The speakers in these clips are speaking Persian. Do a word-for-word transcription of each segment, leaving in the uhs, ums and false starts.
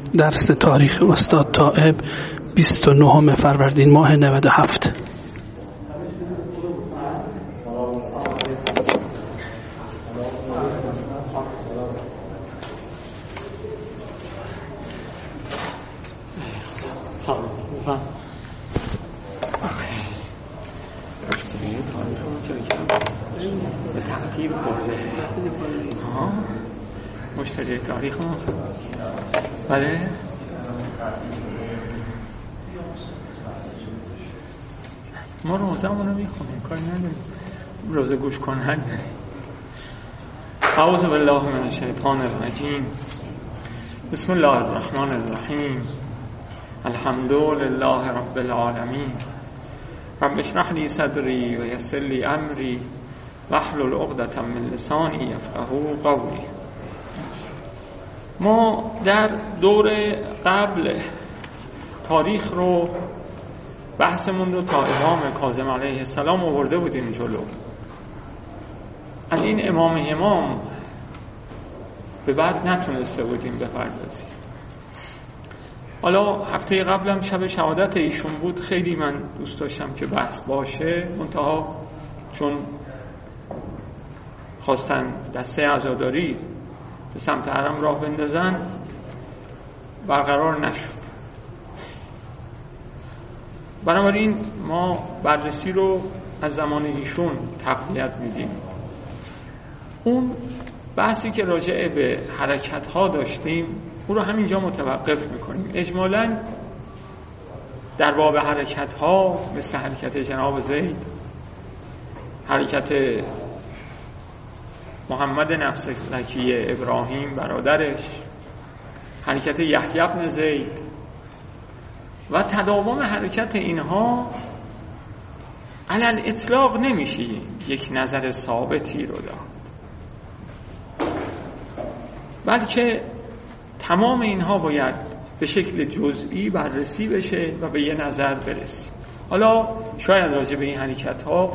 درس تاریخ استاد طائب بیست و نهم فروردین ماه نود و هفت. مشتری تاریخ ما بله ما روزمون رو میخونیم، کاری نداریم، روزه گوش کن هر داریم. اعوذ بالله من الشیطان الرجیم. بسم الله الرحمن الرحیم. الحمد لله رب العالمین. رب اشرح لی صدری و یسر لی امری واحلل عقدة من لسانی یفقهوا قولی. ما در دور قبل تاریخ رو بحثمون رو تا امام کاظم علیه السلام آورده بودیم جلو. از این امام امام به بعد نتونسته بودیم بپردازیم. حالا هفته قبلم شب شهادت ایشون بود، خیلی من دوست داشتم که بحث باشه، منتها چون خواستن دسته عزاداری به سمت حرم راه بندازن برقرار نشد. بنابراین ما بررسی رو از زمان ایشون تقویت میدیم. اون بحثی که راجع به حرکت ها داشتیم اون رو همینجا متوقف میکنیم. اجمالاً در باب حرکت ها مثل حرکت جناب زید، حرکت محمد نفس زکی ابراهیم برادرش، حرکت یحیی بن زید و تداوم حرکت اینها علل اطلاق نمیشه یک نظر ثابتی رو داد، بلکه تمام اینها باید به شکل جزئی بررسی بشه و به یه نظر برسیم. حالا شاید راجع به این حرکت ها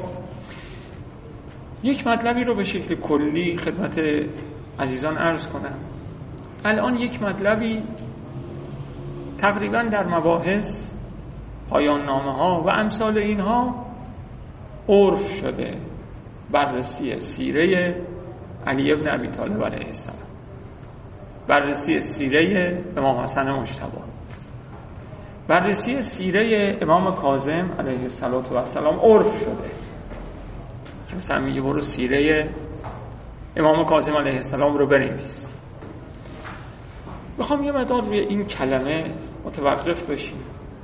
یک مطلبی رو به شکل کلی خدمت عزیزان عرض کنم. الان یک مطلبی تقریبا در مباحث پایان نامه ها و امثال اینها عرف شده، بررسی سیره علی بن ابی طالب علیه السلام، بررسی سیره امام حسن مجتبی، بررسی سیره امام کاظم علیه السلام عرف شده که مثلا میگه برو سیره امام کاظم علیه السلام رو بنویس. بخوام یه مقدار روی این کلمه متوقف بشیم.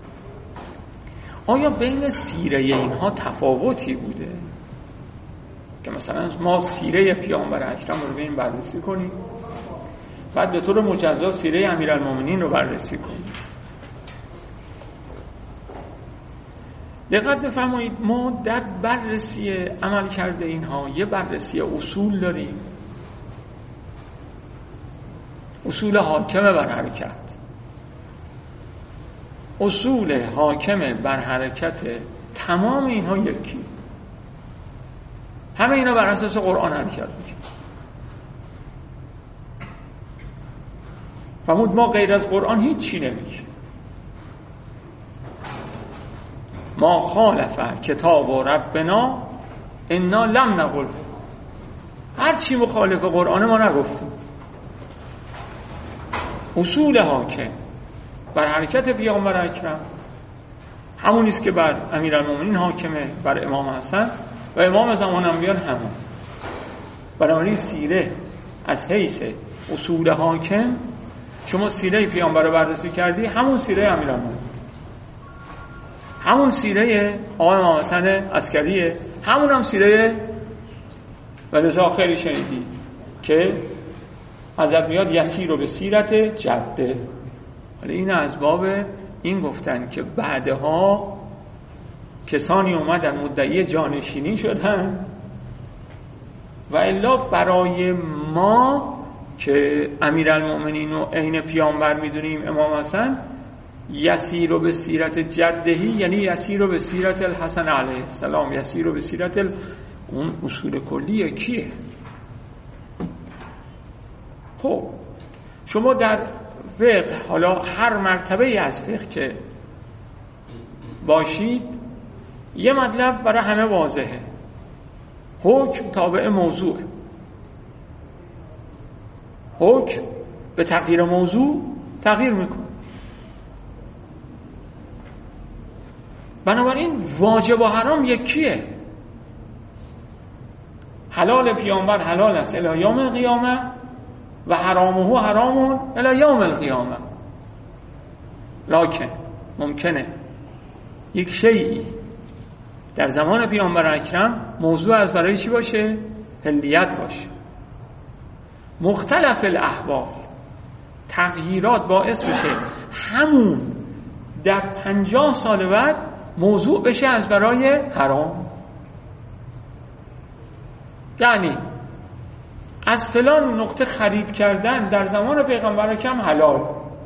آیا بین سیره اینها تفاوتی بوده که مثلا ما سیره پیامبر اکرم رو ببینیم بررسی کنیم، بعد به طور مجزا سیره امیرالمومنین رو بررسی کنیم؟ دقت بفرمایید، ما در بررسی عمل کرده اینها یه بررسی اصول داریم، اصول حاکمه بر حرکت. اصول حاکمه بر حرکت تمام اینها یکی، همه اینا بر اساس قرآن حرکت میکنه. فرمود ما غیر از قرآن هیچ چی نمیشه. ما خالف کتاب و ربنا انا لم نقل، هر چی مخالف قرآن ما نگفتیم. اصول حاکم بر حرکت پیامبر اکرم همون است که بر امیرالمومنین حاکمه، بر امام حسن و امام زمان انبیاء همون. بنابراین سیره از حیث اصول حاکم، شما سیره پیامبر رو بررسی کردی، همون سیره امیرالمومنین، همون سیره آقای امام حسن عسکریه، همون هم سیره ولذا خیلی شنیدی که حضرت میاد یسیر رو به سیرت جده. ولی این از باب این گفتن که بعدها کسانی اومدن مدعی جانشینی شدن و الا برای ما که امیرالمومنین و عین پیامبر میدونیم امام حسن، یسیر رو به سیرت جدهی یعنی یسیر رو به سیرت الحسن علیه السلام، یسیر رو به سیرت ال... اون اصول کلیه کیه؟ خب شما در فقه، حالا هر مرتبه از فقه که باشید، یه مطلب برای همه واضحه: حکم تابع موضوع. حکم به تغییر موضوع تغییر میکنه. بنابراین واجب و حرام یکیه. حلال پیامبر حلال است الی یوم القیامه و حرامه حرام الی یوم القیامه. لکن ممکنه یک شیئی در زمان پیامبر اکرم موضوع از برای چی باشه؟ حلیت باشه. مختلف الاحوال، تغییرات باعث بشه همون در پنجاه سال بعد موضوع بشه از برای حرام. یعنی از فلان نقطه خرید کردن در زمان پیغمبر اکرم حلال.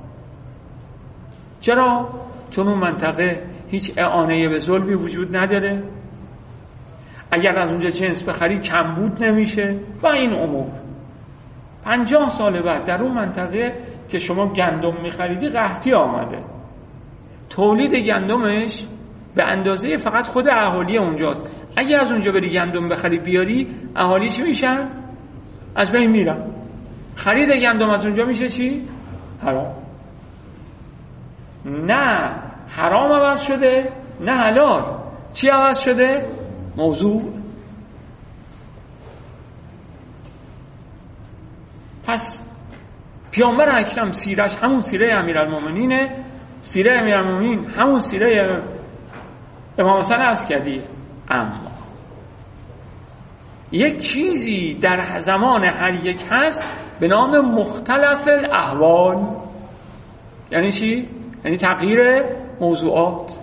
چرا؟ چون اون منطقه هیچ اعانه به ظلمی وجود نداره، اگر از اونجا جنس بخری کمبود نمیشه و این امور. پنجاه سال بعد در اون منطقه که شما گندم میخریدی قحطی آمده، تولید گندمش به اندازه فقط خود اهالی اونجاست. اگر از اونجا بری گندم بخری بیاری، اهالی چی میشن؟ از بین میرن. خرید گندم از اونجا میشه چی؟ حرام. نه حرام عوض شده، نه حلال. چی عوض شده؟ موضوع. پس پیامبر اکرم سیرش همون سیره امیرالمومنینه، سیره امیرالمومنین همون سیره امام حسن عسکری. اما یک چیزی در زمان هر یک هست به نام مختلف الاحوال. یعنی چی؟ یعنی تغییر موضوعات.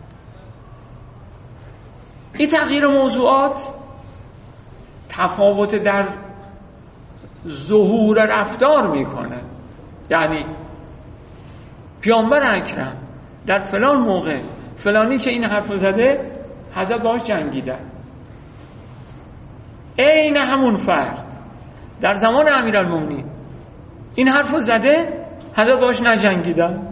این تغییر موضوعات تفاوت در ظهور رفتار میکنه. یعنی پیامبر اکرم در فلان موقع فلانی که این حرف زده حضرت باش جنگیدن. عین همون فرد در زمان امیرالمومنین این حرف زده، حضرت باش نجنگیدن.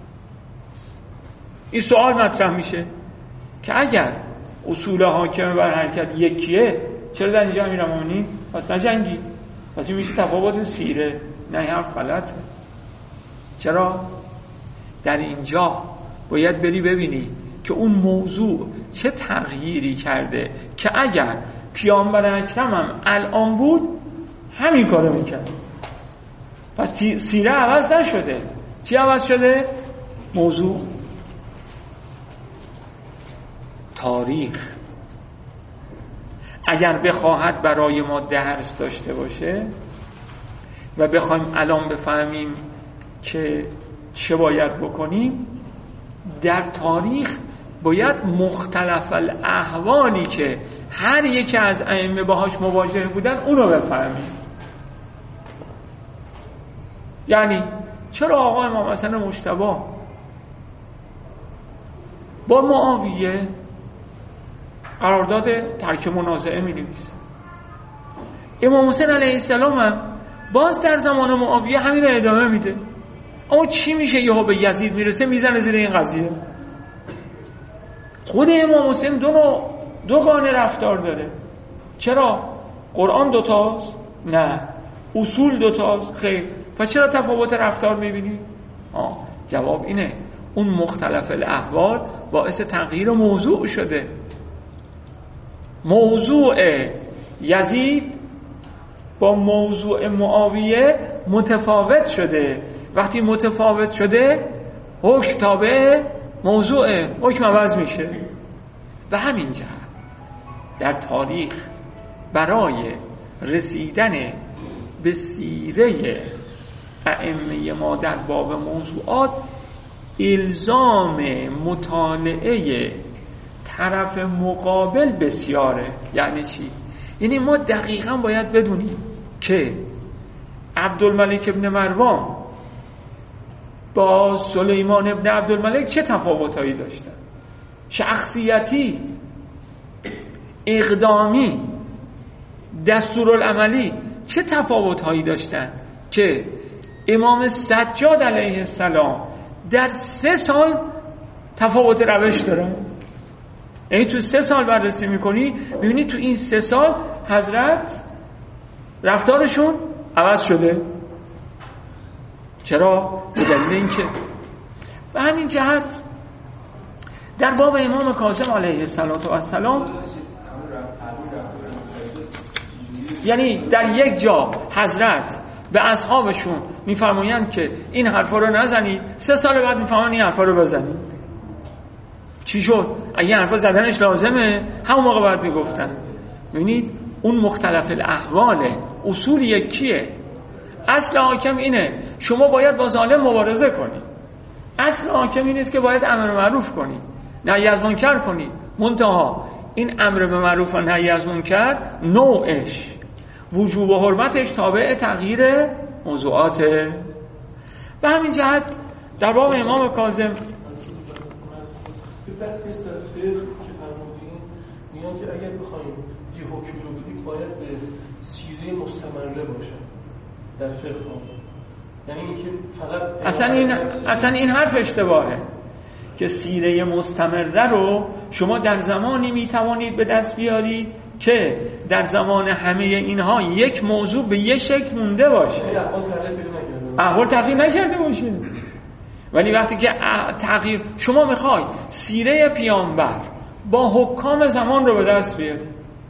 این سوال مطرح میشه که اگر اصول حاکم بر حرکت یکیه، چرا در اینجا امیرالمومنین پس نجنگید؟ پس این میشه تفاوت سیره. نه، این حرف غلطه. چرا؟ در اینجا باید بری ببینی که اون موضوع چه تغییری کرده که اگر پیامبر اکرم هم الان بود همین کارو میکرد. پس سیره عوض نشده. چی عوض شده؟ موضوع. تاریخ اگر بخواهد برای ما درس داشته باشه و بخوایم الان بفهمیم که چه باید بکنیم، در تاریخ باید مختلف الاحوالی که هر یکی از ائمه باهاش مواجه بودن اونو بفهمیم. یعنی چرا آقا امام حسن مجتبی با معاویه قرارداد ترک منازعه می‌نویسه؟ امام حسین علیه السلام هم باز در زمان معاویه همین رو ادامه میده. اما چی میشه یهو به یزید میرسه میزنه زیر این قضیه؟ خود امام حسین دو نوع دو گانه رفتار داره. چرا؟ قرآن دوتاست؟ نه. اصول دوتاست؟ خیر. پس چرا تفاوت رفتار میبینی؟ آه جواب اینه، اون مختلف الاحوال باعث تغییر موضوع شده. موضوع یزید با موضوع معاویه متفاوت شده. وقتی متفاوت شده حکم تابع موضوع، حکم عوض میشه. و همین جهت در تاریخ برای رسیدن به سیره ائمه ما در باب موضوعات الزام مطالعه طرف مقابل بسیاره. یعنی چی؟ یعنی ما دقیقاً باید بدونیم که عبدالملک ابن مروان با سلیمان ابن عبدالملک چه تفاوتایی داشتن، شخصیتی، اقدامی، دستورالعملی چه تفاوتهایی داشتن که امام سجاد علیه السلام در سه سال تفاوت روش داره. یعنی تو سه سال بررسی میکنی میبینی تو این سه سال حضرت رفتارشون عوض شده. چرا؟ به دلیل اینکه به همین جهت در باب امام کاظم علیه السلام یعنی در یک جا حضرت به اصحابشون میفرمایند که این حرفا رو نزنید، سه سال بعد میفرمایند این حرفا رو بزنید. چی شد؟ اگه حرفا زدنش لازمه همون موقع باید میگفتن. ببینید اون مختلف الاحوال اصول یکیه. اصل حاکم اینه شما باید با ظالم مبارزه کنید. اصل حاکم این است که باید امر معروف کنید، نهی از منکر کنید. منتها این امر به معروف و نهی از منکر نوعش، وجوب و حرمتش تابع تغییر موضوعاته. به همین جهت در باب امام کاظم بحث نیست در فقه که فرمودین میگن که اگر بخوایم یه حکمی رو بدیم باید به سیره مستمره باشه در فقه ها. یعنی اینکه فقط اصلا این اصلا این حرف اشتباهه که سیره مستمره رو شما در زمانی میتوانید به دست بیارید که در زمان همه اینها یک موضوع به یک شکل مونده باشه، احوال تغییر نکرده باشه. ولی وقتی که تغییر شما میخوای سیره پیامبر با حکام زمان رو به دست بیاری،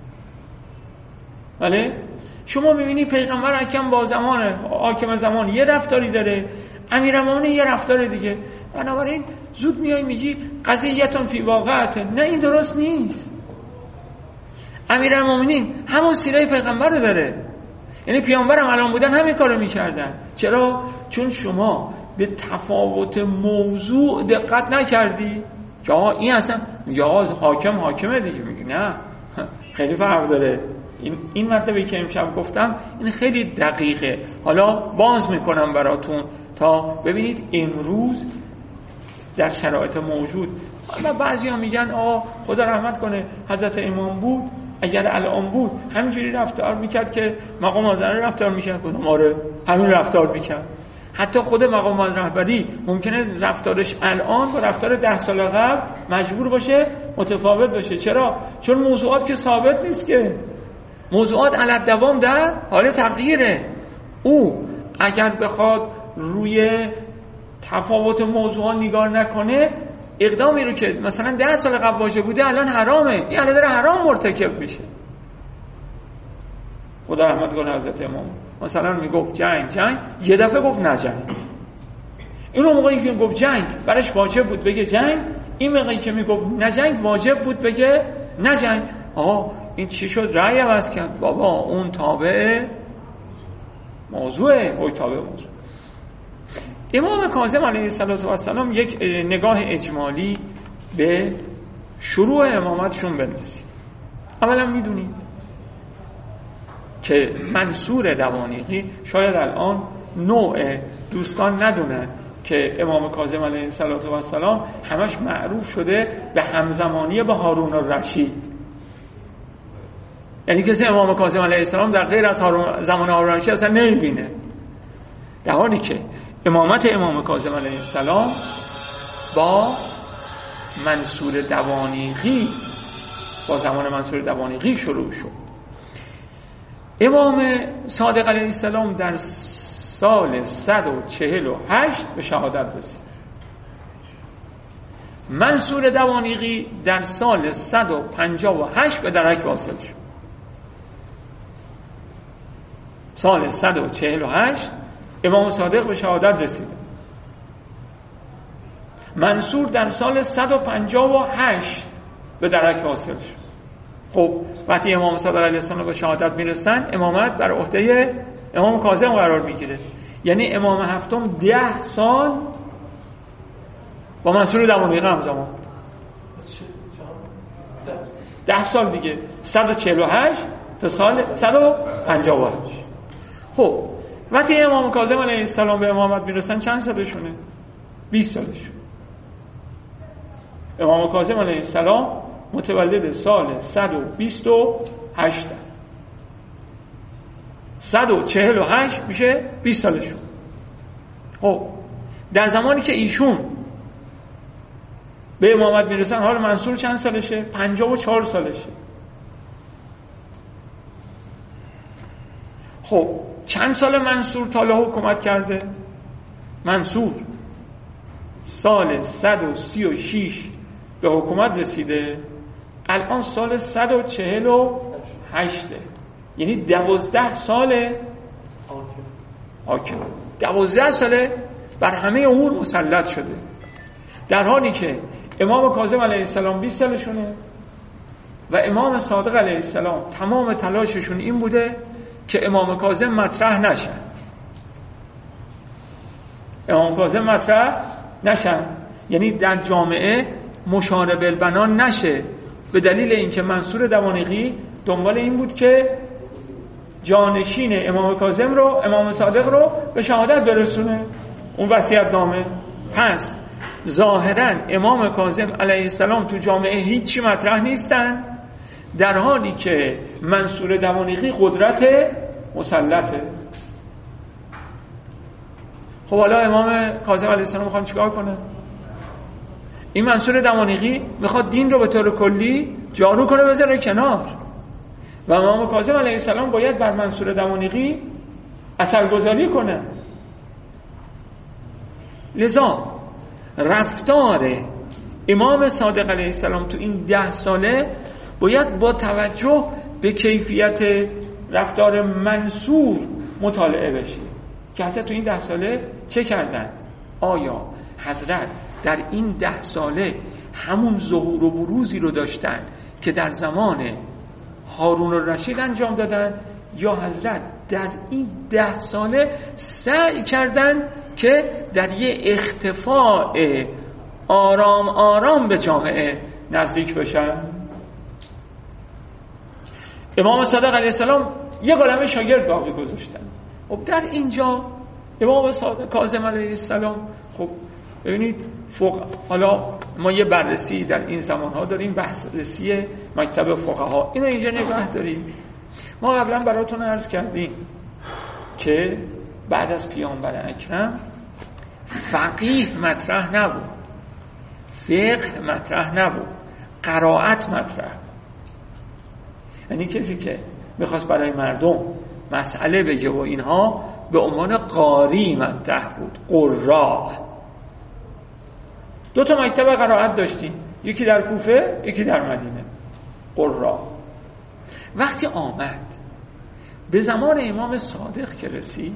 ولی شما میبینی پیغمبر حکم با زمان حاکم زمان یه رفتاری داره، امیرالمومنین یه رفتار دیگه. بنابراین زود میای میگی قضیه‌تون فی واقعته. نه، این درست نیست. امیرالمومنین همون سیره پیغمبر رو داره، یعنی پیامبرم الان بودن همین کارو میکردن. چرا؟ چون شما به تفاوت موضوع دقت نکردی که آقا این اصلا میگه آقا حاکم حاکمه دیگه. میگی نه، خیلی فرق داره. این این مطلبی که امشب گفتم این خیلی دقیقه. حالا باز میکنم براتون تا ببینید امروز در شرایط موجود. حالا بعضیا میگن آقا خدا رحمت کنه حضرت امام بود، اگر الان بود همینجوری رفتار میکرد که مقام آذر رفتار میکرد. گفتم آره همین رفتار میکرد. حتی خود مقام رهبری ممکنه رفتارش الان با رفتار ده سال قبل مجبور باشه متفاوت باشه. چرا؟ چون موضوعات که ثابت نیست، که موضوعات علی دوام در حال تغییره. او اگر بخواد روی تفاوت موضوعات نگاه نکنه، اقدامی رو که مثلا ده سال قبل واجب بوده الان حرامه، این الان داره حرام مرتکب میشه. خدا رحمت کنه حضرت امام مثلا میگفت جنگ جنگ، یه دفعه گفت نه جنگ. اینو موقعی که گفت جنگ برش واجب بود بگه جنگ، این موقعی که میگفت نه جنگ واجب بود بگه نه جنگ. آها این چی شد؟ رأی عوض کرد. بابا اون تابع موضوعه، اون تابع موضوع. امام کاظم علیه السلام یک نگاه اجمالی به شروع امامتشون بندازیم. اولا میدونید که منصور دوانیقی شاید الان نوع دوستان ندونن که امام کاظم علیه السلام همش معروف شده به همزمانی با هارون الرشید. یعنی کسی امام کاظم علیه السلام در غیر از زمان هارون الرشید اصلا نمیبینه، در حالی که امامت امام کاظم علیه السلام با منصور دوانیقی با زمان منصور دوانیقی شروع شد. امام صادق علیه السلام در سال صد و چهل و هشت به شهادت رسید. منصور دوانیقی در سال صد و پنجاه و هشت به درک واصل شد. سال صد و چهل و هشت امام صادق به شهادت رسید. منصور در سال صد و پنجاه و هشت به درک واصل شد. خب وقتی امام صادق علیه السلام به شهادت میرسن، امامت بر عهده امام کاظم قرار میگیره. یعنی امام هفتم ده سال با منصور دوانیقی همزمان، ده سال دیگه، صد و چهل و هشت تا سال صد و پنجاه و هشت. خب وقتی امام کاظم علیه السلام به امامت میرسن چند سالشونه؟ بیست سالشون. امام کاظم علیه السلام متولد سال صد و بیست و هشت، صد و چهل و هشت میشه بیست سالشون. خب در زمانی که ایشون به امامت میرسن، حالا منصور چند سالشه؟ پنجاه و چهار سالشه. خب چند سال منصور تا حکومت کرده؟ منصور سال صد و سی و شش به حکومت رسیده، الان سال صد و چهل و هشت، یعنی دوازده ساله حاکم، دوازده ساله بر همه امور مسلط شده، در حالی که امام کاظم علیه السلام بیست سالشونه و امام صادق علیه السلام تمام تلاششون این بوده که امام کاظم مطرح نشن، امام کاظم مطرح نشن، یعنی در جامعه مشار بالبنان نشه، به دلیل اینکه منصور دوانقی دنبال این بود که جانشین امام کاظم رو، امام صادق رو به شهادت برسونه، اون وصیت‌نامه. پس ظاهراً امام کاظم علیه السلام تو جامعه هیچی مطرح نیستن، در حالی که منصور دوانقی قدرت مسلطه. خب حالا امام کاظم علیه السلام میخواد چیکار کنه؟ این منصور دوانقی میخواد دین رو به طور کلی جارو کنه بذاره کنار، و امام کاظم علیه السلام باید بر منصور دوانقی اثرگذاری کنه. لذا رفتار امام صادق علیه السلام تو این ده ساله باید با توجه به کیفیت رفتار منصور مطالعه بشه که حضرت تو این ده ساله چه کردن؟ آیا حضرت در این ده ساله همون ظهور و بروزی رو داشتن که در زمان هارون الرشید انجام دادن، یا حضرت در این ده ساله سعی کردن که در یه اختفاء آرام آرام به جامعه نزدیک بشن؟ امام صادق علیه السلام یه عالمه شاگرد باقی گذاشتن. خب در اینجا امام صادق کاظم علیه السلام، خب ببینید فقه، حالا ما یه بررسی در این زمانها داریم، بررسی مکتب فقها، اینو اینجا نگاه داریم. ما قبلا براتون عرض کردیم که بعد از پیامبر اکرم فقیه مطرح نبود، فقه مطرح نبود، قرائت مطرح. یعنی کسی که میخواست برای مردم مسئله بگه و اینها به عنوان قاری مطرح بود، قراء. دو تا مکتب قرائت داشتیم، یکی در کوفه یکی در مدینه، قراء. وقتی آمد به زمان امام صادق که رسید،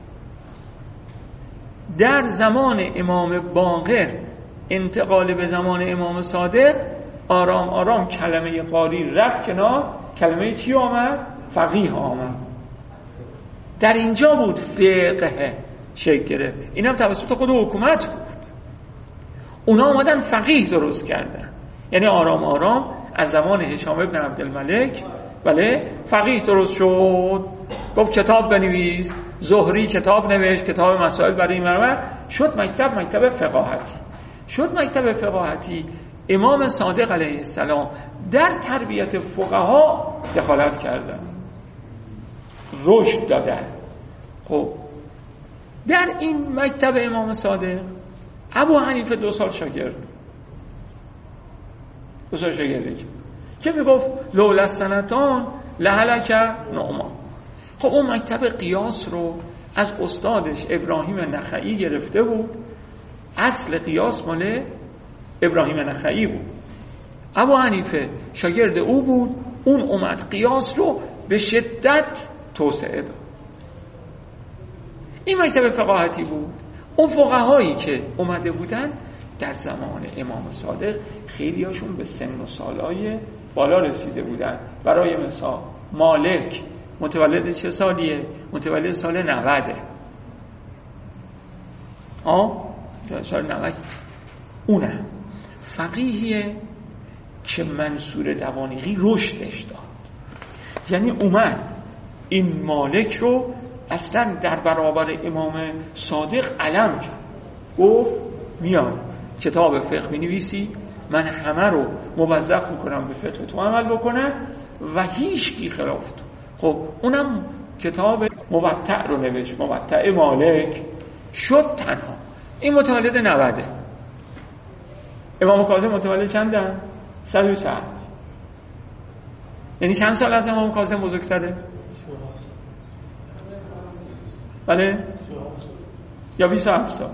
در زمان امام باقر انتقال به زمان امام صادق، آرام آرام کلمه قاری رفت کنار، کلمه چی آمد؟ فقیه آمد. در اینجا بود فقه شکل گرفت. این هم توسط خود حکومت بود، اونا آمدن فقیه درست کردن. یعنی آرام آرام از زمان هشام ابن عبدالملک بله فقیه درست شد. گفت کتاب بنویس، زهری کتاب نوشت، کتاب مسائل برای مرمر، شد مکتب مکتب فقاهتی. شد مکتب فقاهتی. امام صادق علیه السلام در تربیت فقها دخالت کردن، رشد دادن. خب در این مکتب امام صادق ابو حنیفه دو سال شاگرد دو سال شاگردی که میگفت لولا السنتان لهلک نعمان. خب اون مکتب قیاس رو از استادش ابراهیم نخعی گرفته بود، اصل قیاس مال ابراهیم نخعی بود. ابو حنیفه شاگرد او بود، اون اومد قیاس رو به شدت توسعه داد. این مکتب فقاهتی بود. اون فقهایی که اومده بودن در زمان امام صادق خیلی هاشون به سن و سالای بالا رسیده بودن. برای مثال مالک متولد چه سالیه؟ متولد سال نود. آه سال نود. اونه فقیهیه که منصور دوانقی رشدش داد. یعنی اومد این مالک رو اصلا در برابر امام صادق علم کرد، گفت میان کتاب فقه می نویسی، من همه رو موظف میکنم به فقه تو عمل بکنم و هیچ کی خلاف تو. خب اونم کتاب موطع رو نوشت، موطع مالک، شد تنها. این متولد نوده. امام کاظم متولد چندن؟ صد و چند. یعنی چند سال از امام کاظم بزرگتره؟ بله؟ یا بیست و هفت سال؟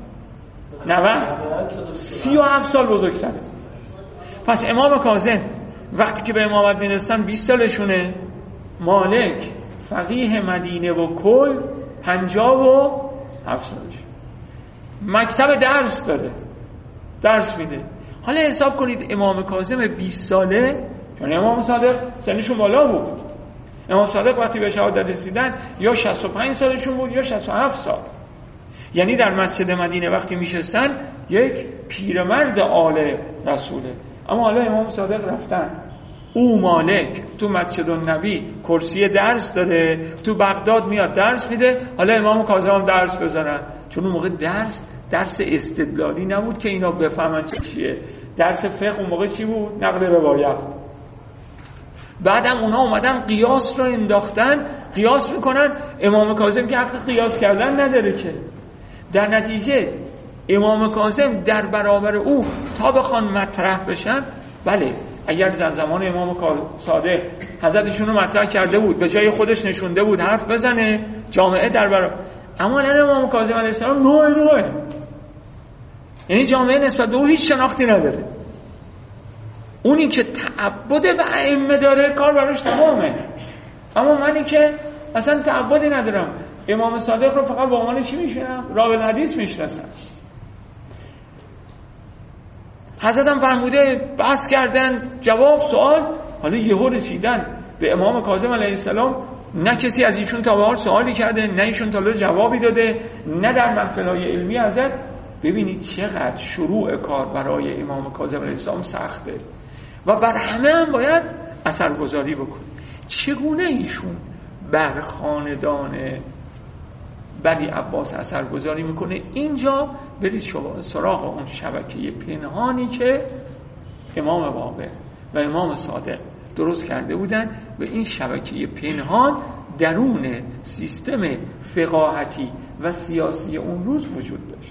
نود؟ سی و هفت سال بزرگتره. پس امام کاظم وقتی که به امامت میرسن بیست سالشونه، مالک فقیه مدینه و کل پنجاه و هفت سالش، مکتب درس داره، درس میده. حالا حساب کنید امام کاظم بیست ساله، یعنی امام صادق سنشون بالا بود. امام صادق وقتی به شهادت رسیدن یا شصت و پنج سالشون بود یا شصت و هفت سال. یعنی در مسجد مدینه وقتی میشستن یک پیرمرد آل رسوله. اما حالا امام صادق رفتن، او مالک تو مسجد النبی کرسی درس داره، تو بغداد میاد درس میده. حالا امام کاظم هم درس بذارن، چون اون موقع درس درس استدلالی نبود که اینا بفهمن چه چیه. درس فقه اون موقع چی بود؟ نقل روایت. بعدم اونا اومدن قیاس رو انداختن، قیاس میکنن. امام کاظم که حق قیاس کردن نداره که. در نتیجه امام کاظم در برابر او تا بخوان مطرح بشن، بله اگر در زمان امام صادق حضرتشون رو مطرح کرده بود، به جای خودش نشونده بود حرف بزنه، جامعه در برابر. اما الان امام کاظم علیه السلام نوع نوعه، یعنی جامعه نسبت به او هیچ شناختی نداره. اونی که تعبد به ائمه داره کار براش تمامه. اما منی که اصلا تعبدی ندارم، امام صادق رو فقط با عنوان چی میشنم؟ راوی حدیث میشناسم. حضرت هم فرموده بحث کردن، جواب سوال. حالا یهو رسیدن به امام کاظم علیه السلام، نه کسی از ایشون تا به حال سوالی کرده، نه ایشون تا به حال جوابی داده، نه در محفل‌های علمی حضرت. ببینید چقدر شروع کار برای امام کاظم علیه السلام سخته و بر همه هم باید اثرگذاری بکنه. چگونه ایشون بر خاندان بنی عباس اثرگذاری میکنه؟ اینجا برید سراغ اون شبکه پنهانی که امام باقر و امام صادق درست کرده بودن و این شبکه پنهان درون سیستم فقاهتی و سیاسی اون روز وجود داشت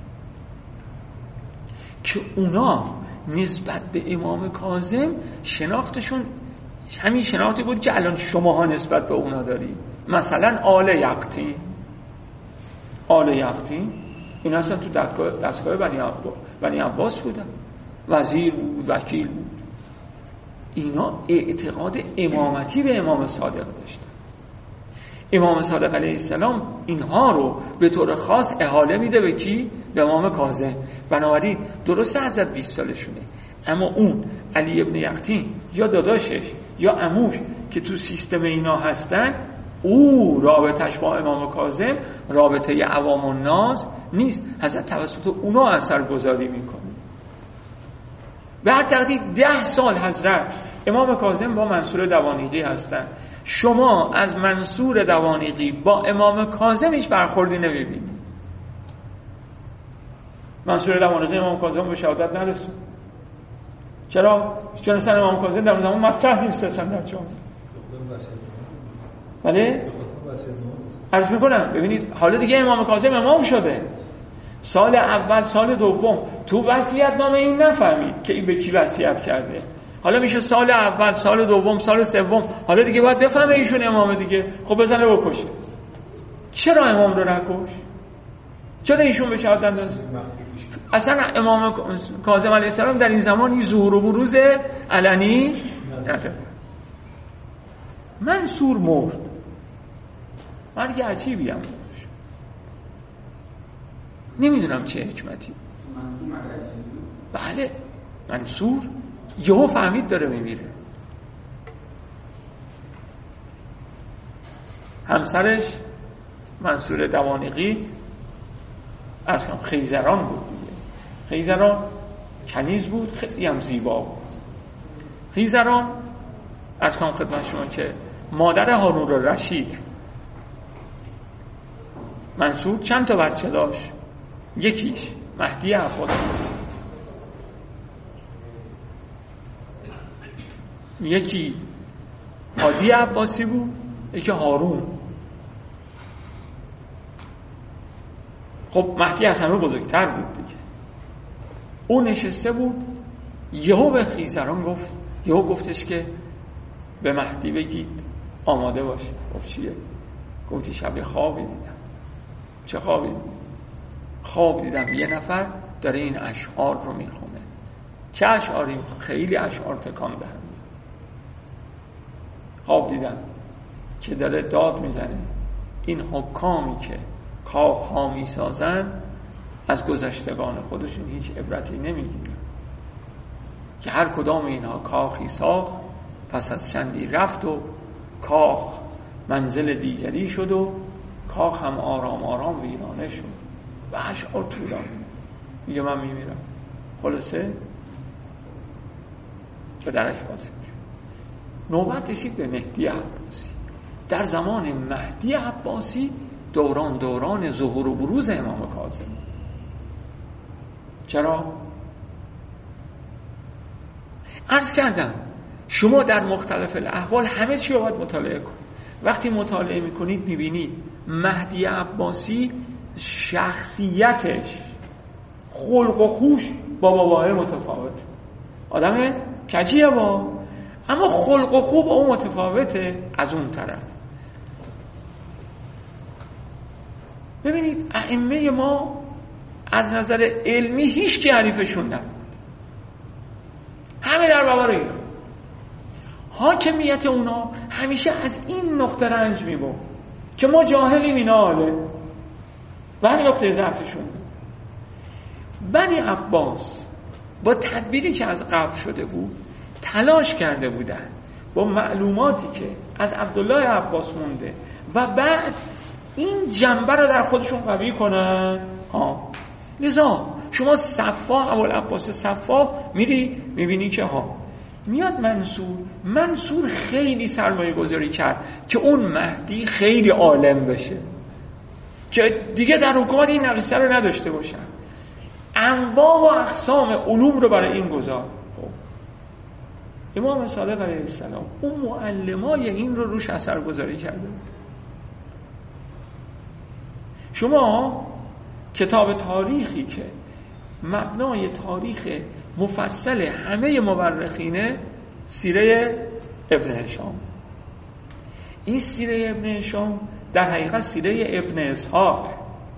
که اونا نسبت به امام کاظم شناختشون همین شناختی بود که الان شماها نسبت به اونا دارید. مثلا آل یقطین، آل یقطین این اصلا تو دستگاه, دستگاه بنی, عباس بنی عباس بودن، وزیر بود، وکیل بود. اینا اعتقاد امامتی به امام صادق داشتن. امام صادق علیه السلام اینها رو به طور خاص احاله میده به کی؟ به امام کاظم. بنابراین درسته حضرت بیست سالشونه، اما اون علی ابن یقطین یا داداشش یا عموش که تو سیستم اینا هستن، او رابطش با امام کاظم رابطه عوام الناس نیست. حضرت توسط اونا اثرگذاری میکنه. به هر ترتیب ده سال حضرت امام کاظم با منصور دوانیقی هستن. شما از منصور دوانیقی با امام کاظم هیچ برخوردی نمیبینید. منصور دوانیقی امام کاظم به شهادت نرسید. چرا؟ چون اصلا امام کاظم در اون زمان مطرح نیست اصلا در جامعه. بله؟ عرض میکنم ببینید حالا دیگه امام کاظم امام شده. سال اول سال دوم تو وصیت نامه این نفهمید که این به کی وصیت کرده. حالا میشه سال اول سال دوم سال سوم، حالا دیگه باید بفهمه ایشون امامه دیگه. خب بزنه بکشه. چرا امام رو نکش؟ چرا ایشون به شهادت نرسید؟ اصلا امام کاظم علیه السلام در این زمان این ظهور و بروز علنی نداره. منصور مرد، مرگ عجیبی هم داشت، نمیدونم چه حکمتی. بله منصور یهو فهمید داره میمیره. همسرش منصور دوانیقی از هم خیزران بود دیگه. خیزران کنیز بود، خیلی هم زیبا بود. خیزران از کنم خدمت شما که مادر هارون الرشید منصور چند تا بچه داشت. یکیش مهدی عباسی، یکی هادی عباسی بود، یکی هارون. خب مهدی از همه بزرگتر بود دیگه. او نشسته بود، یهو به خیزران گفت، یهو گفتش که به مهدی بگید آماده باشه. گفت چیه؟ گفتی شب خوابی دیدم. چه خوابی دیدم؟ خواب دیدم یه نفر داره این اشعار رو میخونه. چه اشعاری؟ خیلی اشعار تکان دهنده. خواب دیدم که داره داد میزنه این حکامی که کاخ ها میسازن از گذشتگان خودشون هیچ عبرتی نمیگیرن، که هر کدام اینها کاخی ساخت پس از چندی رفت و کاخ منزل دیگری شد و کاخ هم آرام آرام ویرانه شد و اشعار طولانی. میگه من میمیرم. خلاصه به درش واسه نوبت رسید به مهدی عباسی. در زمان مهدی عباسی دوران دوران ظهور و بروز امام کاظم. چرا؟ عرض کردم شما در مختلف الاحوال همه چی رو باید مطالعه کنید. وقتی مطالعه میکنید میبینید مهدی عباسی شخصیتش، خلق و خوش با باباه متفاوته. آدم کجیه با، اما خلق و خوب اون متفاوته از اون طرف. ببینید ائمه ما از نظر علمی هیچ کی حریفشون نبود، همه در برابر اینا. حاکمیت اونا همیشه از این نقطه رنج میبرد که ما جاهلیم اینا عاله و همین نقطه ضعفشون. بنی عباس با تدبیری که از قبل شده بود تلاش کرده بودن با معلوماتی که از عبدالله عباس مونده و بعد این جنبه رو در خودشون قوی کنن. ها لذا شما صفا ابوالعباس صفا میری میبینی که ها میاد منصور منصور خیلی سرمایه گذاری کرد که اون مهدی خیلی عالم بشه، که دیگه در حکومت این نقیصه رو نداشته باشن. انواع و اقسام علوم رو برای این گذار. امام صادق علیه السلام اون معلمای این رو روش اثر گذاری کرده. شما کتاب تاریخی که مبنای تاریخ مفصل همه مورخینه سیره ابن هشام. این سیره ابن هشام در حقیقت سیره ابن اسحاق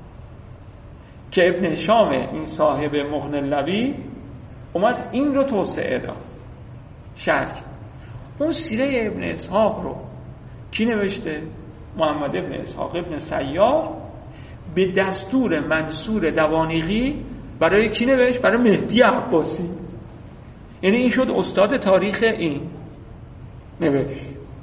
که ابن هشام این صاحب مغنی اللبیب اومد این رو توسعه داد، شرح. اون سیره ابن اسحاق رو کی نوشته؟ محمد ابن اسحاق ابن سیار به دستور منصور دوانیقی برای کی نوشت؟ برای مهدی عباسی. یعنی این شد استاد تاریخ این نوشت.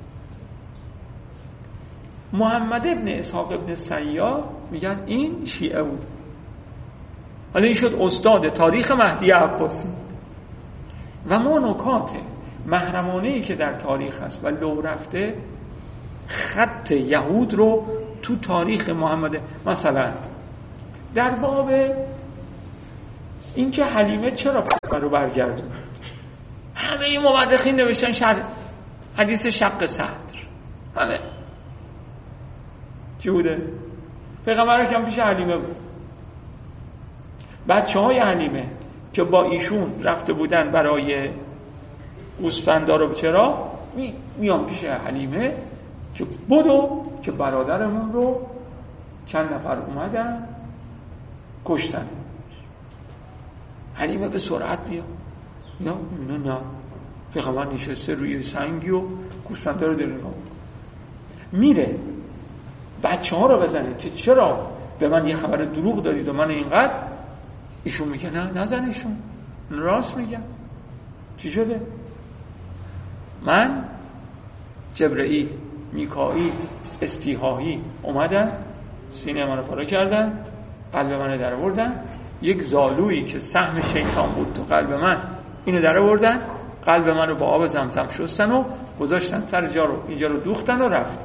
محمد ابن اسحاق ابن سیار میگن این شیعه بود، حالا این شد استاد تاریخ مهدی عباسی. و ما نکات محرمانه‌ای که در تاریخ هست و لو رفته خط یهود رو تو تاریخ محمد، مثلا در باب اینکه حلیمه چرا پیغمبر رو برگردون، همه این مورخین نوشتن شر حدیث شق صدر، همه چی بوده؟ پیغمبر کم پیش حلیمه بود. بچه های حلیمه که با ایشون رفته بودن برای گوسفندا رو چرا می میان پیش حلیمه که بدو که برادرمون رو چند نفر اومدن کشتن. حلیمه به سرعت میاد یا نه نه پیغمبر نشسته روی سنگی و گوسفندا رو داره میره بچه ها رو بزنه که چرا به من یه خبر دروغ دادید و من اینقدر. ایشون میگه نه نزنیشون، راست میگم. چی شده؟ من جبرئیل، میکائیل، استیحاهی اومدن سینه من رو پاره کردن، قلب من در آوردن، یک زالویی که سهم شیطان بود تو قلب من اینو در آوردن، قلب من رو با آب زمزم شستن و گذاشتن سر جا رو اینجا رو دوختن و رفت.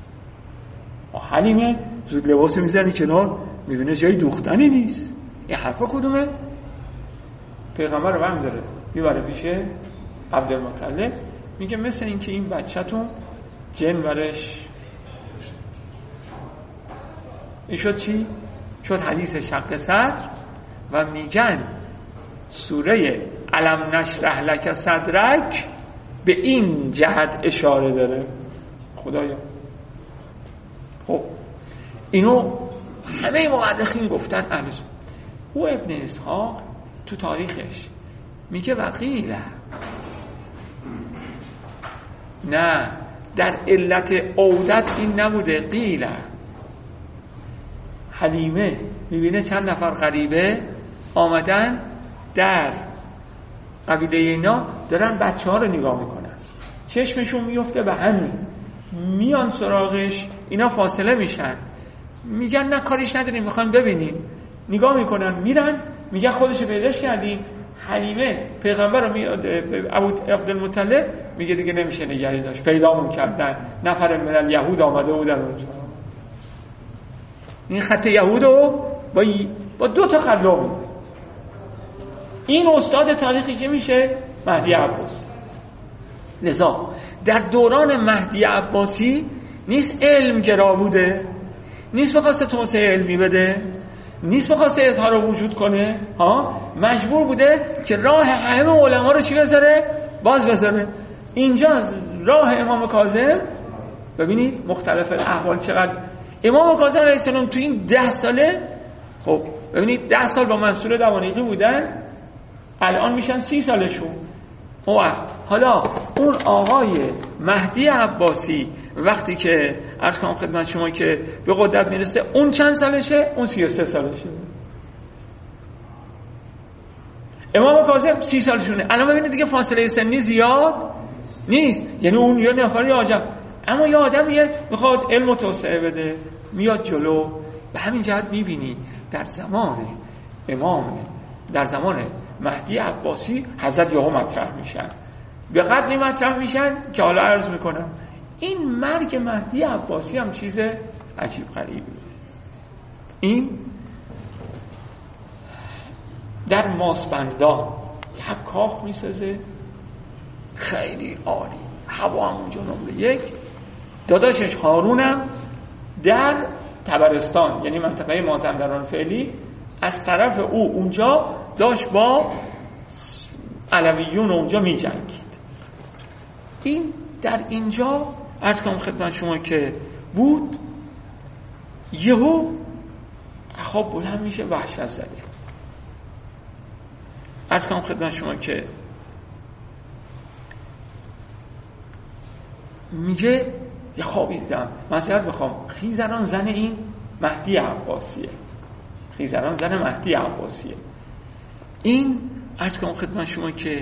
حلیمه زود لباس میزنی کنار، میبینه جایی دوختنی نیست. این حرفا کدومه؟ پیغمبر رو هم داره میبره پیش عبدالمطلب، میگه مثل این که این بچه‌تون جن برش این شد چی؟ شد حدیث شق صدر و میگن سوره الم نشرح لک صدرک به این جهت اشاره داره. خدایا خب اینو همه مورخین گفتن اهل سنت. او ابن اسحاق تو تاریخش میگه وقیله نه، در علت عودت این نبوده، قیله حلیمه میبینه چند نفر غریبه آمدن در قبیله اینا دارن بچه ها رو نگاه میکنن، چشمشون میفته به همین، میان سراغش، اینا فاصله میشن، میگن نه کاریش نداریم میخوایم ببینیم، نگاه میکنن میرن، میگن خودشو پیداش کردیم. حلیمه پیغمبر رو میاد ابو عبدالمطلب میگه دیگه نمیشه نگهی داشت، پیدامون کردن، نفر من الیهود آمده بودن اونجا. این خط یهود رو با, با دو تا خط لو میده. این استاد تاریخی که میشه مهدی عباسی. لذا در دوران مهدی عباسی نیست علم گرا بوده، نیست بخواسته توسعه علمی بده، نیست بخواسته اظهار وجود کنه، ها مجبور بوده که راه همه علما رو چی بذاره؟ باز بذاره. اینجا راه امام کاظم ببینید مختلف الاحوال چقدر. امام کاظم علیه السلام تو این ده ساله، خب ببینید ده سال با منصور دوانیقی بودن، الان میشن سی سالشون. حالا اون آقای مهدی عباسی وقتی که عرض کنم خدمت شما که به قدرت میرسه اون چند سالشه؟ اون سی و سه سالشه. امام کاظم سی سالشونه. الان ببینید دیگه فاصله سنی زیاد نیست، یعنی اون یه نفری عجب، اما یه آدمیه میخواد علم توسعه بده میاد جلو. به همین جهت میبینی در زمان امام، در زمان مهدی عباسی حضرت یهو مطرح میشن، به قدری مطرح میشن که حالا عرض میکنم این مرگ مهدی عباسی هم چیز عجیب غریبی. این در ماسبندان یک کاخ میسازه خیلی عالی، هوا هم اونجا نمره یک. داداشش هارونم در طبرستان یعنی منطقه مازندران فعلی از طرف او اونجا داشت با علویون اونجا می جنگید. این در اینجا عرض کنم خدمت شما که بود، یهو خواب بلند میشه وحشت زده. عرض کنم خدمت شما که میگه یه خوابی دیدم، معذرت بخوام، خیزران زن این مهدی عباسیه، خیزران زن مهدی عباسیه. این عرض کنم خدمت شما که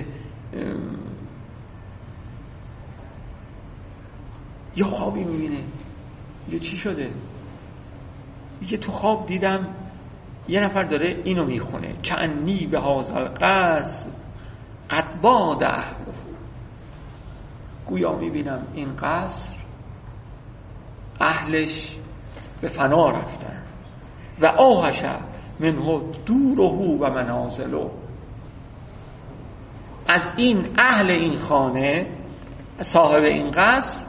یه خوابی میبینه، یه چی شده؟ میگه تو خواب دیدم یه نفر داره اینو میخونه کعنی به هذا القصر قد باد اهله، گویا میبینم این قصر اهلش به فنا رفتن و آهش منه دوره و منازله، از این اهل این خانه صاحب این قصر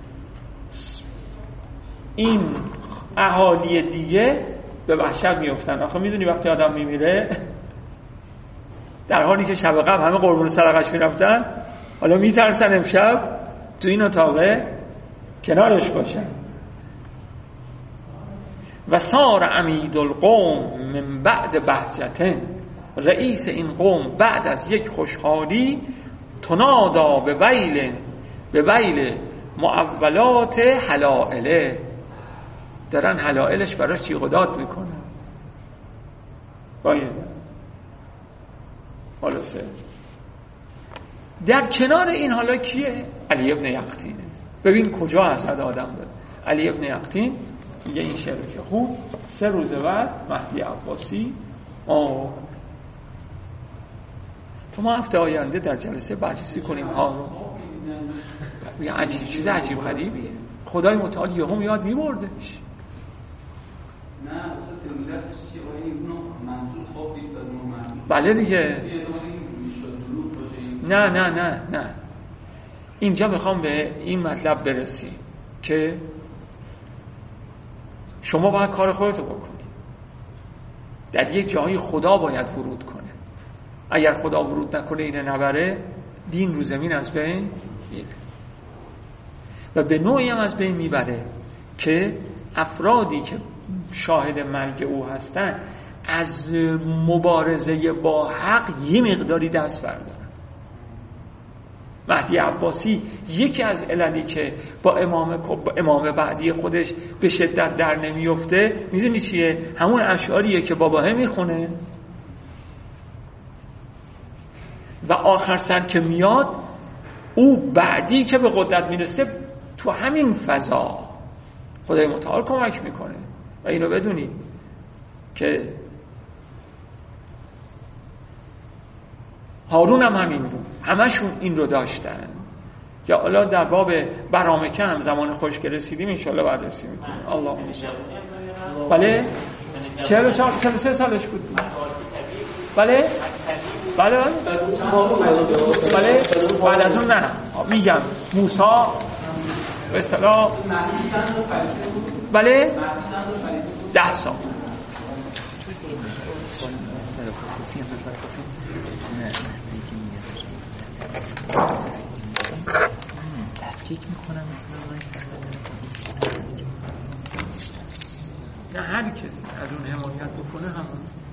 این اهالی دیگه به وحشت میافتن. آخه میدونی وقتی آدم میمیره در حالی که شب قبل همه قربون صدقش میرفتن، حالا میترسن امشب تو این اتاقه کنارش باشن. و سار عمید القوم من بعد بهجتن، رئیس این قوم بعد از یک خوشحالی تنادا به ویل به ویل معولات حلائله، دارن حلائلش برای سیغ و داد میکنن. باید حالا سه در کنار این حالا کیه؟ علی ابن یقطینه. ببین کجا حسد آدم داره. علی ابن یقطین میگه این شعر که خوب سه روز بعد مهدی عباسی آه تو ما هفته آینده در جلسه بررسی کنیم ها رو. یه عجیب چیز عجیب غریبیه. خدای متعال یهو میاد میبردش. نه اصلا تمدت چیه باید اینو منظور خواب دید داد منظور بله دیگه. نه نه نه نه اینجا میخوام به این مطلب برسی که شما باید کار خودتو بکنی. در یک جایی خدا باید ورود کنه. اگر خدا ورود نکنه اینه نبره، دین رو زمین از بین میره و به نوعی هم از بین میبره که افرادی که شاهد مرگ او هستن از مبارزه با حق یه مقداری دست بردارن. مهدی عباسی یکی از عللی که با امام با امام بعدی خودش به شدت در نمیفته میدونی چیه؟ همون اشعاریه که باباه میخونه و آخر سر که میاد او بعدی که به قدرت میرسه تو همین فضا خدای متعال کمک میکنه. و اینو بدونی که هارون هم همین بود، همشون این رو داشتن. یا حالا در باب برامکه هم زمان خوش که رسیدیم انشالله بررسی میکنیم. الله بله چهل و چهار چهل و سه سالش بود. بله بله بله بله بعد از اون نه میگم موسی به اصطلاح بله ده سال تفکیک میکنم مثلا نه هر کسی از اون حمایت بکنه همون